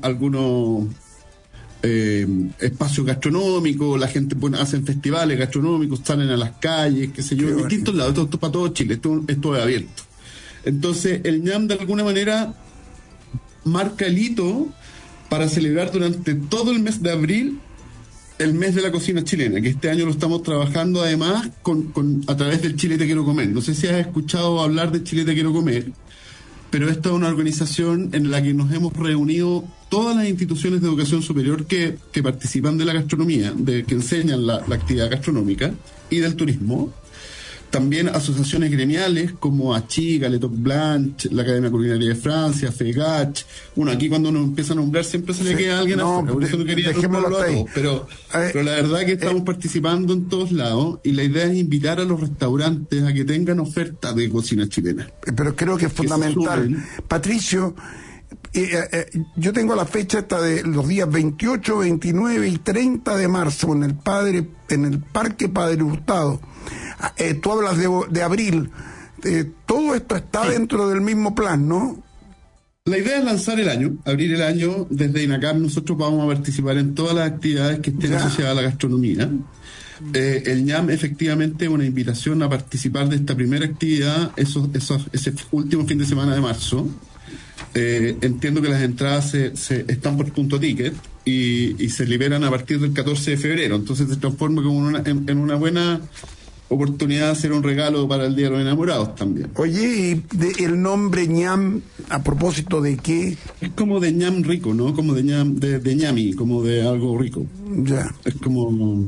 espacios gastronómicos, la gente hacen festivales gastronómicos, salen a las calles, qué sé yo, en distintos lados. Esto para todo Chile, esto es abierto. Entonces, el ñam de alguna manera marca el hito para celebrar durante todo el mes de abril el mes de la cocina chilena, que este año lo estamos trabajando además a través del Chile Te Quiero Comer. No sé si has escuchado hablar de Chile Te Quiero Comer, pero esta es una organización en la que nos hemos reunido todas las instituciones de educación superior que participan de la gastronomía, que enseñan la actividad gastronómica y del turismo. También asociaciones gremiales como ACHI, Galetot Blanche, la Academia Culinaria de Francia, FEGACH. Bueno, aquí cuando uno empieza a nombrar siempre se le queda alguien afuera, por eso no quería nombrarlo a todos. Pero la verdad que estamos participando en todos lados y la idea es invitar a los restaurantes a que tengan oferta de cocina chilena. Pero creo que es fundamental. Patricio, yo tengo la fecha esta de los días 28, 29 y 30 de marzo en el Parque Padre Hurtado. Tú hablas de abril. Todo esto está dentro del mismo plan, ¿no? La idea es lanzar abrir el año. Desde INACAP nosotros vamos a participar en todas las actividades que estén asociadas a la gastronomía. El ñam efectivamente es una invitación a participar de esta primera actividad ese último fin de semana de marzo. Entiendo que las entradas se están por punto ticket y se liberan a partir del 14 de febrero. Entonces se transforma como en una buena oportunidad de hacer un regalo para el Día de los Enamorados también. Oye, ¿y el nombre ñam a propósito de qué? Es como de ñam rico, ¿no? Como de ñam, de ñami, como de algo rico. Ya. Es como...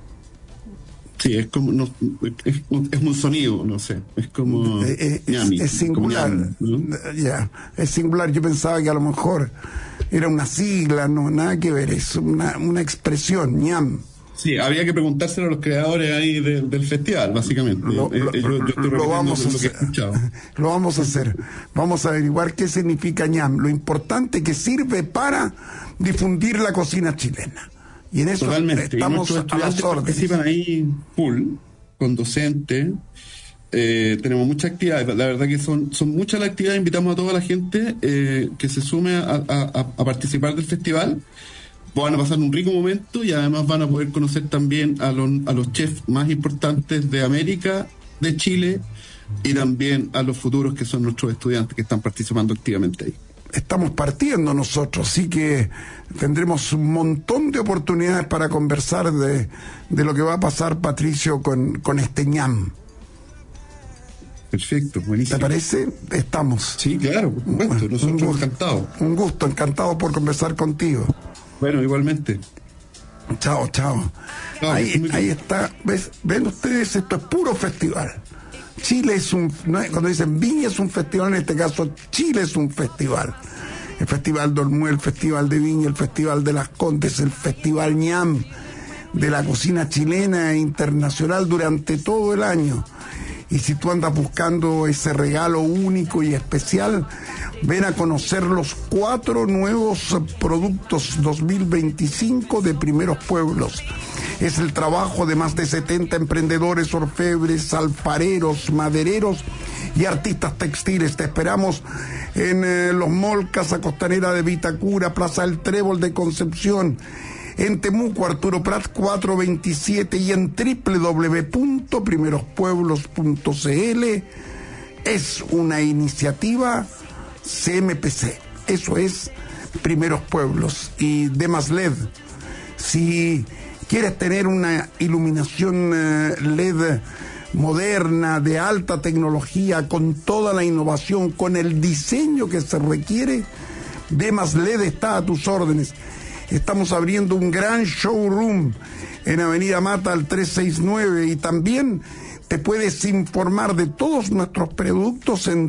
Sí, es como... No, es un sonido, no sé. Es como... ñami. Es singular. Ñam, ¿no? Ya, es singular. Yo pensaba que a lo mejor era una sigla, no, nada que ver. Es una expresión, ñam. Sí, habría que preguntárselo a los creadores ahí del festival, básicamente. Yo estoy lo vamos a lo que he escuchado. Lo vamos a hacer. Vamos a averiguar qué significa ñam. Lo importante que sirve para difundir la cocina chilena. Y en eso estamos a las órdenes. Participan ahí full, con docentes. Tenemos muchas actividades. La verdad que son muchas las actividades. Invitamos a toda la gente que se sume a participar del festival. Van a pasar un rico momento y además van a poder conocer también a los chefs más importantes de América, de Chile y también a los futuros que son nuestros estudiantes que están participando activamente ahí. Estamos partiendo nosotros, así que tendremos un montón de oportunidades para conversar de lo que va a pasar, Patricio, con este ñam. Perfecto, buenísimo. ¿Te parece? Estamos. Sí, claro, por supuesto, nosotros encantados. Un gusto, encantado por conversar contigo. Bueno, igualmente. Chao. No, ahí está. ¿Ven ustedes? Esto es puro festival. Chile es cuando dicen Viña es un festival, en este caso Chile es un festival. El Festival de Olmué, el Festival de Viña, el Festival de Las Condes, el Festival ñam de la cocina chilena e internacional durante todo el año. Y si tú andas buscando ese regalo único y especial, ven a conocer los 4 nuevos productos 2025 de Primeros Pueblos. Es el trabajo de más de 70 emprendedores, orfebres, alfareros, madereros y artistas textiles. Te esperamos en Los Mall, Casa Costanera de Vitacura, Plaza del Trébol de Concepción, en Temuco, Arturo Prat 427 y en www.primerospueblos.cl. Es una iniciativa CMPC. Eso es Primeros Pueblos. Y Demas LED. Si quieres tener una iluminación LED moderna, de alta tecnología, con toda la innovación, con el diseño que se requiere, Demas LED está a tus órdenes. Estamos abriendo un gran showroom en Avenida Mata al 369 y también te puedes informar de todos nuestros productos en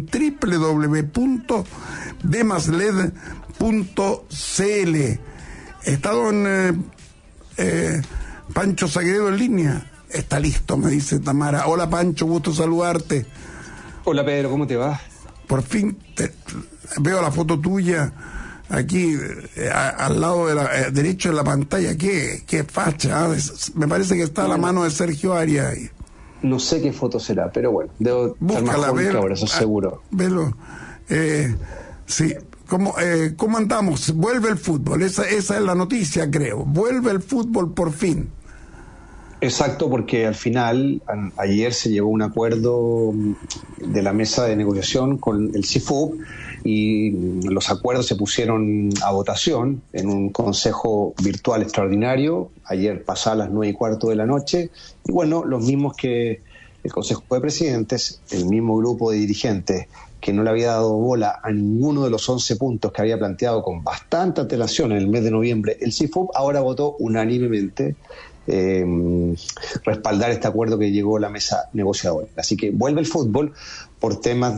www.demasled.cl. Está don Pancho Sagredo en línea. Está listo, me dice Tamara. Hola Pancho, gusto saludarte. Hola Pedro, ¿cómo te va? Por fin veo la foto tuya aquí al lado de derecho de la pantalla, qué facha, me parece que está a la mano de Sergio Arias ahí. No sé qué foto será, pero bueno, debo estar más joven que ahora, eso seguro. Velo. Sí. ¿Cómo andamos? Vuelve el fútbol, esa es la noticia, creo. Vuelve el fútbol por fin. Exacto, porque al final, ayer se llegó a un acuerdo de la mesa de negociación con el CIFUB y los acuerdos se pusieron a votación en un consejo virtual extraordinario, ayer pasadas las 9:15 de la noche, y bueno, los mismos que el Consejo de Presidentes, el mismo grupo de dirigentes que no le había dado bola a ninguno de los 11 puntos que había planteado con bastante antelación en el mes de noviembre el CIFUB, ahora votó unánimemente respaldar este acuerdo que llegó a la mesa negociadora. Así que vuelve el fútbol por temas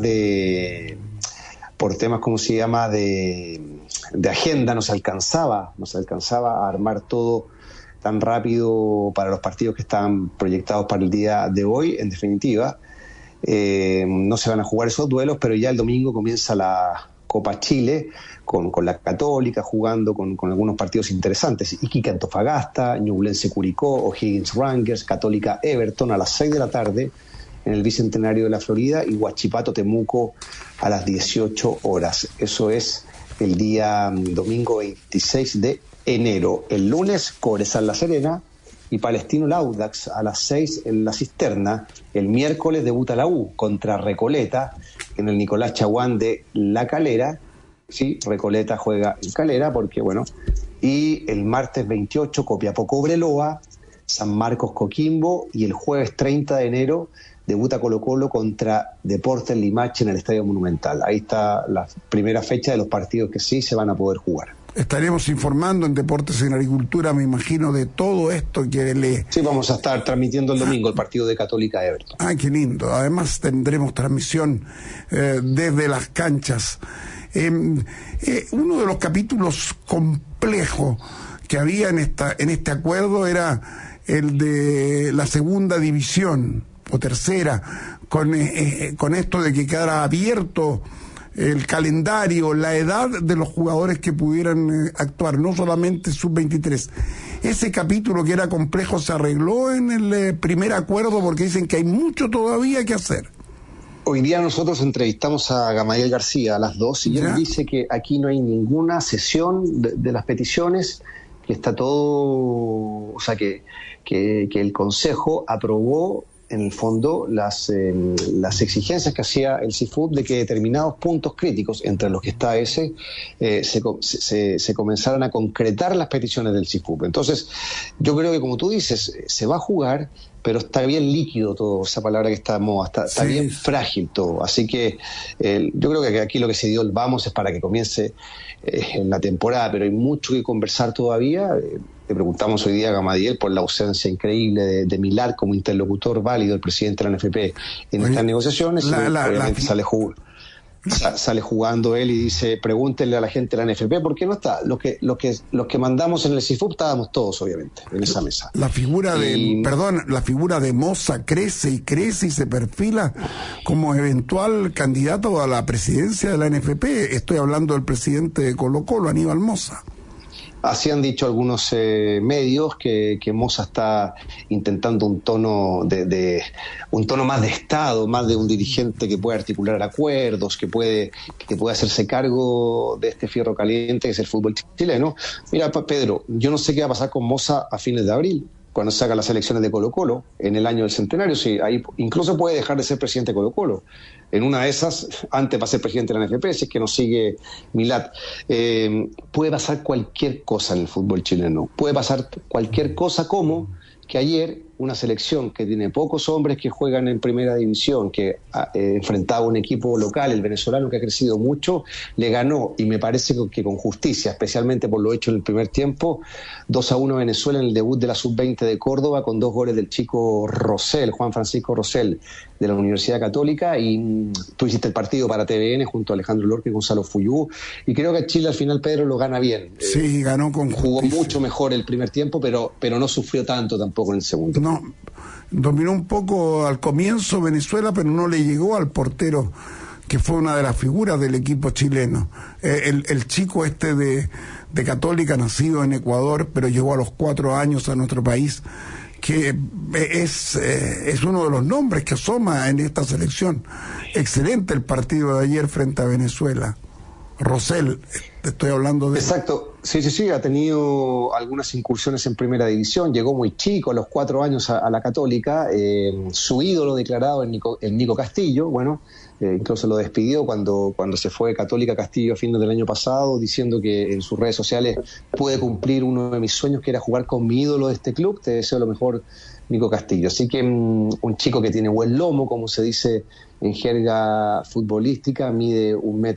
¿cómo se llama?, de agenda. No se alcanzaba a armar todo tan rápido para los partidos que estaban proyectados para el día de hoy. En definitiva, no se van a jugar esos duelos, pero ya el domingo comienza la Copa Chile con la Católica jugando con algunos partidos interesantes: Iquique Antofagasta, Ñublense Curicó, O'Higgins Rangers, Católica Everton a las 6 de la tarde en el Bicentenario de la Florida, y Huachipato Temuco a las 18 horas. Eso es el día domingo 26 de enero. El lunes, Cobresal La Serena y Palestino Audax a las 6 en La Cisterna. El miércoles debuta la U contra Recoleta en el Nicolás Chaguán de La Calera. Sí, Recoleta juega en Calera porque, bueno, y el martes 28 Copiapó Cobreloa, San Marcos Coquimbo, y el jueves 30 de enero debuta Colo-Colo contra Deportes Limache en el Estadio Monumental. Ahí está la primera fecha de los partidos que sí se van a poder jugar. Estaremos informando en Deportes en Agricultura, me imagino, de todo esto que Sí, vamos a estar transmitiendo el domingo el partido de Católica Everton. ¡Ay, qué lindo! Además tendremos transmisión desde las canchas. Uno de los capítulos complejos que había en este acuerdo era el de la segunda división o tercera, con esto de que quedara abierto el calendario, la edad de los jugadores que pudieran actuar, no solamente sub-23. Ese capítulo que era complejo se arregló en el primer acuerdo, porque dicen que hay mucho todavía que hacer. Hoy día nosotros entrevistamos a Gamadiel García a las 2 y él dice que aquí no hay ninguna sesión de las peticiones, que está todo, o sea, que el Consejo aprobó en el fondo las exigencias que hacía el CIFUB de que determinados puntos críticos, entre los que está ese, se comenzaran a concretar las peticiones del CIFUB. Entonces, yo creo que, como tú dices, se va a jugar, pero está bien líquido todo, esa palabra que está de moda, está bien frágil todo. Así que yo creo que aquí lo que se dio el vamos es para que comience en la temporada, pero hay mucho que conversar todavía. Le preguntamos hoy día a Gamadiel por la ausencia increíble de Millar como interlocutor válido, el presidente de la NFP en estas negociaciones. Obviamente sale jugando él y dice: pregúntenle a la gente de la NFP por qué no está. Los que mandamos en el CIFUB estábamos todos, obviamente, en esa mesa. La figura de Moza crece y se perfila como eventual candidato a la presidencia de la NFP. Estoy hablando del presidente de Colo-Colo, Aníbal Moza. Así han dicho algunos medios que Moza está intentando un tono más de Estado, más de un dirigente que puede articular acuerdos, que puede hacerse cargo de este fierro caliente que es el fútbol chileno. Mira, Pedro, yo no sé qué va a pasar con Moza a fines de abril, cuando saca las elecciones de Colo-Colo en el año del centenario. Sí, ahí incluso puede dejar de ser presidente de Colo-Colo. En una de esas, antes va a ser presidente de la NFP, si es que no sigue Milat. Puede pasar cualquier cosa en el fútbol chileno. Puede pasar cualquier cosa, como que ayer una selección que tiene pocos hombres que juegan en primera división, que enfrentaba un equipo local, el venezolano, que ha crecido mucho, le ganó, y me parece que con justicia, especialmente por lo hecho en el primer tiempo, 2-1 a Venezuela en el debut de la Sub-20 de Córdoba, con 2 goles del chico Rosell, Juan Francisco Rosell, de la Universidad Católica. Y tú hiciste el partido para TVN junto a Alejandro Lorca y Gonzalo Fuyú, y creo que Chile al final, Pedro, lo gana bien. Sí, ganó con justicia. Jugó mucho mejor el primer tiempo, pero no sufrió tanto tampoco en el segundo. No, dominó un poco al comienzo Venezuela, pero no le llegó al portero que fue una de las figuras del equipo chileno. El chico de Católica, nacido en Ecuador, pero llegó a los 4 años a nuestro país, que es uno de los nombres que asoma en esta selección. Excelente el partido de ayer frente a Venezuela. Rosell, te estoy hablando de... Exacto, sí, ha tenido algunas incursiones en primera división, llegó muy chico, a los 4 años a la Católica, su ídolo declarado el Nico Castillo, bueno, incluso lo despidió cuando se fue de Católica Castillo a fines del año pasado, diciendo que en sus redes sociales pude cumplir uno de mis sueños, que era jugar con mi ídolo de este club, te deseo lo mejor, Nico Castillo. Así que un chico que tiene buen lomo, como se dice en jerga futbolística, mide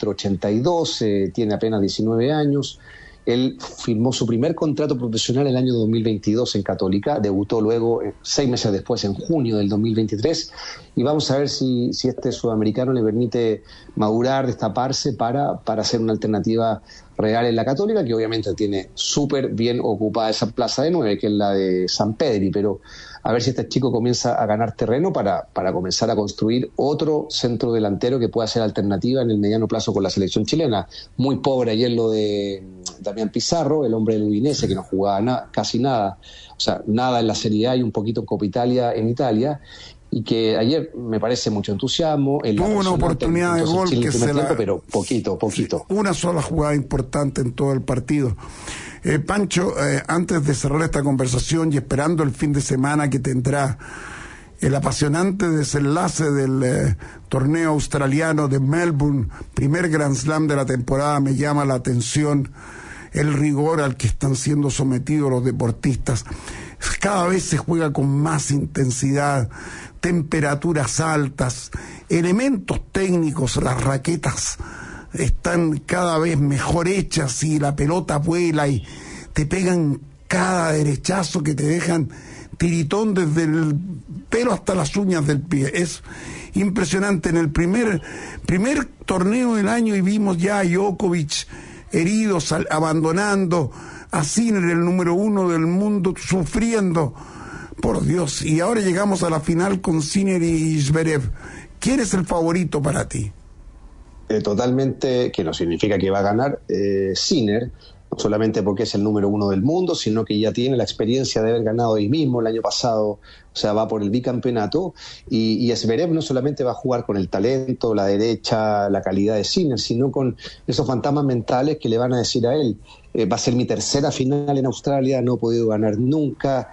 1,82 m, tiene apenas 19 años. Él firmó su primer contrato profesional el año 2022 en Católica, debutó luego 6 meses después, en junio del 2023, y vamos a ver si este sudamericano le permite madurar, destaparse para hacer una alternativa real en la Católica, que obviamente tiene súper bien ocupada esa plaza de 9, que es la de San Pedri, pero a ver si este chico comienza a ganar terreno para comenzar a construir otro centro delantero que pueda ser alternativa en el mediano plazo con la selección chilena. Muy pobre ayer lo de Damián Pizarro, el hombre del Udinese, que no jugaba casi nada, o sea, nada en la Serie A y un poquito en Copa Italia en Italia, y que ayer me parece mucho entusiasmo. Tuvo una oportunidad de gol que se la... Pero poquito. Una sola jugada importante en todo el partido. Pancho, antes de cerrar esta conversación y esperando el fin de semana que tendrá el apasionante desenlace del torneo australiano de Melbourne, primer Grand Slam de la temporada, me llama la atención el rigor al que están siendo sometidos los deportistas. Cada vez se juega con más intensidad, temperaturas altas, elementos técnicos, las raquetas están cada vez mejor hechas y la pelota vuela y te pegan cada derechazo que te dejan tiritón desde el pelo hasta las uñas del pie. Es impresionante. En el primer torneo del año y vimos ya a Djokovic heridos, abandonando, a Sinner, el número 1 del mundo, sufriendo. Por Dios. Y ahora llegamos a la final con Sinner y Zverev. ¿Quién es el favorito para ti? Totalmente, que no significa que va a ganar Sinner, no solamente porque es el número 1 del mundo, sino que ya tiene la experiencia de haber ganado ahí mismo el año pasado, o sea, va por el bicampeonato, y Zverev no solamente va a jugar con el talento, la derecha, la calidad de Sinner, sino con esos fantasmas mentales que le van a decir a él, va a ser mi tercera final en Australia, no he podido ganar nunca,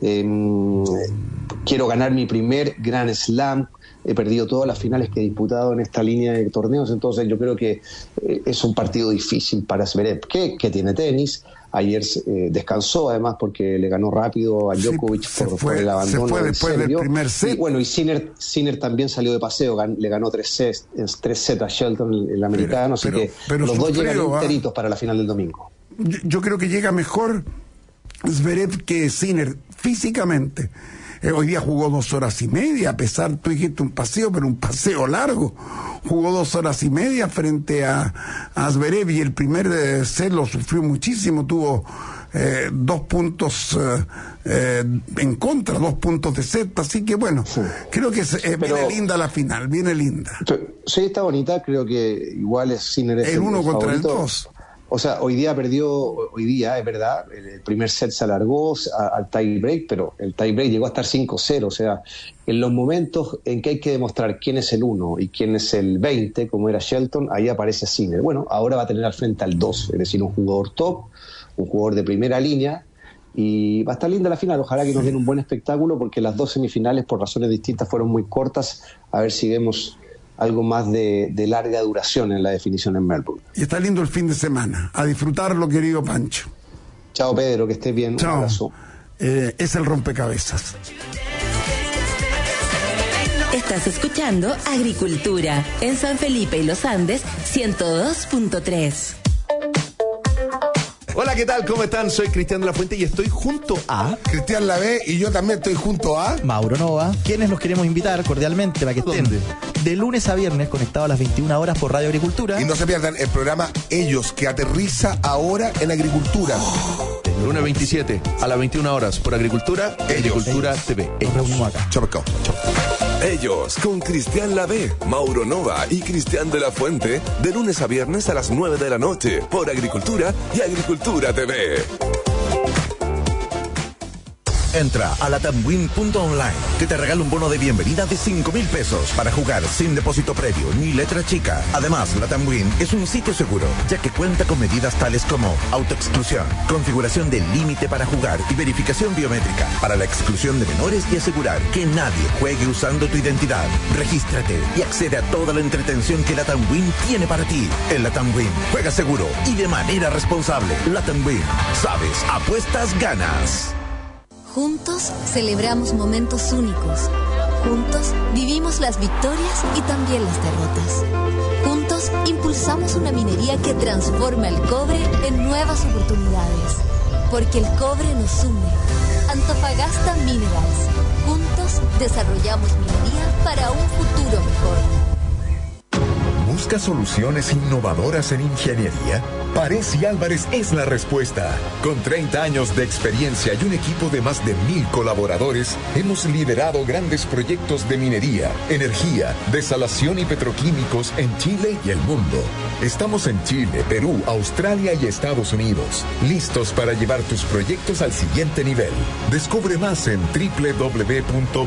quiero ganar mi primer Grand Slam, he perdido todas las finales que he disputado en esta línea de torneos, entonces yo creo que es un partido difícil para Zverev, que tiene tenis. Ayer descansó además porque le ganó rápido a Djokovic por el abandono. Se fue después del primer set. Y bueno, y Sinner también salió de paseo, le ganó 3 sets a Shelton, el americano, así que los dos llegan enteritos para la final del domingo. Yo creo que llega mejor Zverev que Sinner físicamente. Hoy día jugó 2 horas y media, a pesar, tú dijiste un paseo, pero un paseo largo. Jugó 2 horas y media frente a Zverev, y el primer set lo sufrió muchísimo, tuvo 2 puntos en contra, 2 puntos de set, así que bueno, sí. Creo que viene linda la final, viene linda. Sí, está bonita, creo que igual es Sinner es el 1 contra favorito. El 2. O sea, hoy día, es verdad, el primer set se alargó al tie break, pero el tie break llegó a estar 5-0, o sea, en los momentos en que hay que demostrar quién es el 1 y quién es el 20, como era Shelton, ahí aparece Sinner. Bueno, ahora va a tener al frente al 2, es decir, un jugador top, un jugador de primera línea, y va a estar linda la final, ojalá que nos den un buen espectáculo, porque las 2 semifinales, por razones distintas, fueron muy cortas, a ver si vemos algo más de larga duración en la definición en Melbourne. Y está lindo el fin de semana. A disfrutarlo, querido Pancho. Chao, Pedro, que estés bien. Chao. Un abrazo. Es el rompecabezas. Estás escuchando Agricultura en San Felipe y Los Andes 102.3. Hola, ¿qué tal? ¿Cómo están? Soy Cristian de la Fuente y estoy junto a... Cristian Lavé, y yo también estoy junto a... Mauro Nova, quienes los queremos invitar cordialmente para que estén de lunes a viernes conectados a las 21 horas por Radio Agricultura. Y no se pierdan el programa Ellos, que aterriza ahora en Agricultura. De lunes 27 a las 21 horas por Agricultura, Agricultura TV. Nos reunimos acá. Chau, chau. Ellos, con Cristian Lavé, Mauro Nova y Cristian de la Fuente, de lunes a viernes a las 9 de la noche, por Agricultura y Agricultura TV. Entra a latamwin.online, que te regala un bono de bienvenida de 5,000 pesos para jugar sin depósito previo ni letra chica. Además, Latamwin es un sitio seguro, ya que cuenta con medidas tales como autoexclusión, configuración del límite para jugar y verificación biométrica para la exclusión de menores y asegurar que nadie juegue usando tu identidad. Regístrate y accede a toda la entretención que Latamwin tiene para ti. En Latamwin, juega seguro y de manera responsable. Latamwin, sabes, apuestas, ganas. Juntos celebramos momentos únicos. Juntos vivimos las victorias y también las derrotas. Juntos impulsamos una minería que transforma el cobre en nuevas oportunidades. Porque el cobre nos une. Antofagasta Minerals. Juntos desarrollamos minería para un futuro mejor. ¿Busca soluciones innovadoras en ingeniería? Paresi Álvarez es la respuesta. Con 30 años de experiencia y un equipo de más de 1,000 colaboradores, hemos liderado grandes proyectos de minería, energía, desalación y petroquímicos en Chile y el mundo. Estamos en Chile, Perú, Australia y Estados Unidos, listos para llevar tus proyectos al siguiente nivel. Descubre más en www.pya.cl.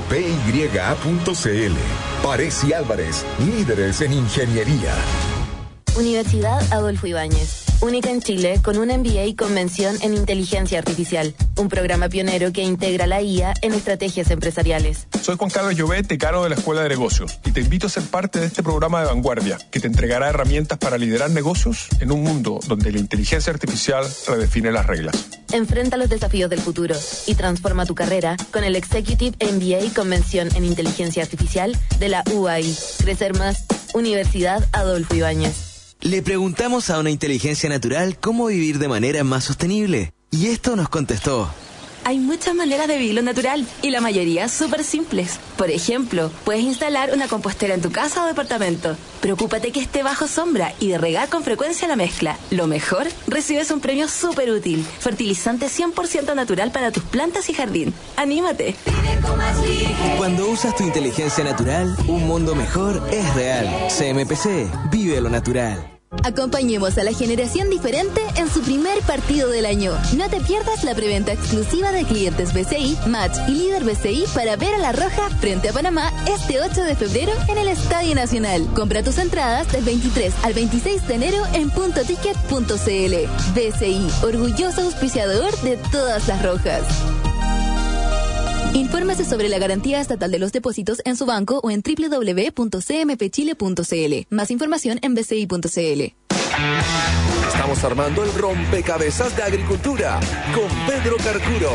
Paresi Álvarez, líderes en ingeniería. Universidad Adolfo Ibáñez, única en Chile con un MBA con mención en Inteligencia Artificial, un programa pionero que integra la IA en estrategias empresariales. Soy Juan Carlos Llobet, decano de la Escuela de Negocios, y te invito a ser parte de este programa de vanguardia que te entregará herramientas para liderar negocios en un mundo donde la inteligencia artificial redefine las reglas. Enfrenta los desafíos del futuro y transforma tu carrera con el Executive MBA con mención en Inteligencia Artificial de la UAI. Crecer más, Universidad Adolfo Ibáñez. Le preguntamos a una inteligencia natural cómo vivir de manera más sostenible. Y esto nos contestó. Hay muchas maneras de vivirlo natural y la mayoría súper simples. Por ejemplo, puedes instalar una compostera en tu casa o departamento. Preocúpate que esté bajo sombra y de regar con frecuencia la mezcla. Lo mejor, recibes un premio súper útil. Fertilizante 100% natural para tus plantas y jardín. ¡Anímate! Cuando usas tu inteligencia natural, un mundo mejor es real. CMPC, vive lo natural. Acompañemos a la generación diferente en su primer partido del año. No te pierdas la preventa exclusiva de clientes BCI, Match y Líder BCI para ver a La Roja frente a Panamá este 8 de febrero en el Estadio Nacional. Compra tus entradas del 23 al 26 de enero en puntoticket.cl. BCI, orgulloso auspiciador de todas las rojas. Infórmese sobre la garantía estatal de los depósitos en su banco o en www.cmpchile.cl. Más información en bci.cl. Estamos armando el rompecabezas de agricultura con Pedro Carcuro.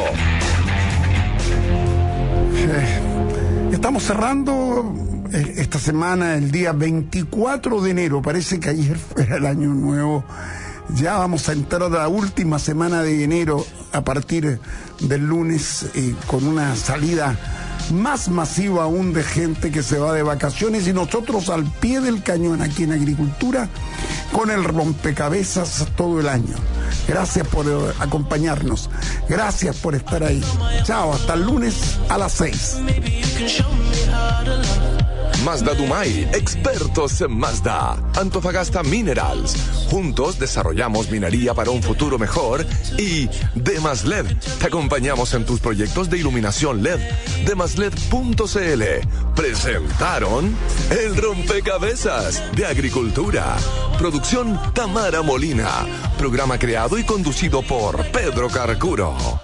Estamos cerrando esta semana el día 24 de enero. Parece que ayer fuera el año nuevo. Ya vamos a entrar a la última semana de enero a partir del lunes con una salida más masiva aún de gente que se va de vacaciones y nosotros al pie del cañón aquí en Agricultura con el rompecabezas todo el año. Gracias por acompañarnos. Gracias por estar ahí. Chao, hasta el lunes a las 6. Mazda Dumay, expertos en Mazda. Antofagasta Minerals. Juntos desarrollamos minería para un futuro mejor. Y Demasled, te acompañamos en tus proyectos de iluminación LED. Demasled.cl presentaron el rompecabezas de Agricultura. Producción Tamara Molina. Programa creado y conducido por Pedro Carcuro.